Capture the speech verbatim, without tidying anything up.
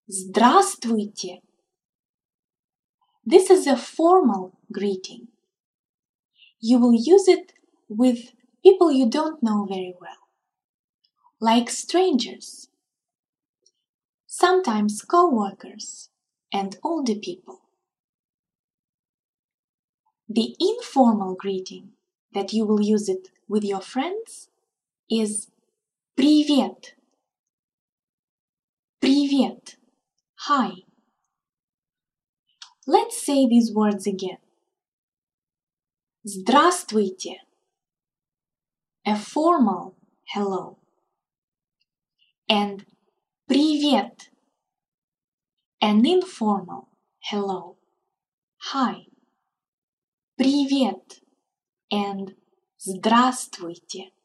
Здравствуйте. This is a formal greeting. You will use it with people you don't know very well, like strangers, sometimes co-workers and older people. The informal greeting that you will use it with your friends is Привет. Привет. Hi. Let's say these words again. Здравствуйте. A formal hello. And Привет. An informal hello. Hi. Привет and Здравствуйте.